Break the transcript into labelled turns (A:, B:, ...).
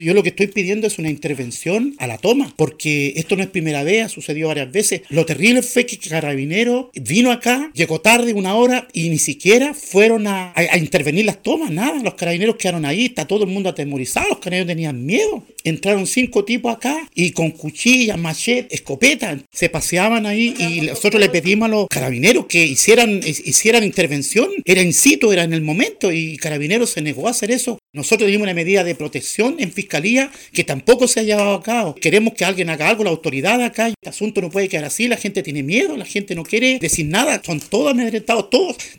A: Yo lo que estoy pidiendo es una intervención a la toma, porque esto no es primera vez, ha sucedido varias veces. Lo terrible fue que Carabineros vino acá, llegó tarde 1 hora y ni siquiera fueron a intervenir las tomas, nada. Los Carabineros quedaron ahí, está todo el mundo atemorizado, los Carabineros tenían miedo. Entraron 5 tipos acá y con cuchillas, machetes, escopetas, se paseaban ahí y nosotros le pedimos a los Carabineros que hicieran intervención. Era in situ, era en el momento y Carabineros se negó a hacer eso. Nosotros dimos una medida de protección en fiscalía que tampoco se ha llevado a cabo. Queremos que alguien haga algo, la autoridad acá. Este asunto no puede quedar así, la gente tiene miedo, la gente no quiere decir nada, son todos amedrentados, todos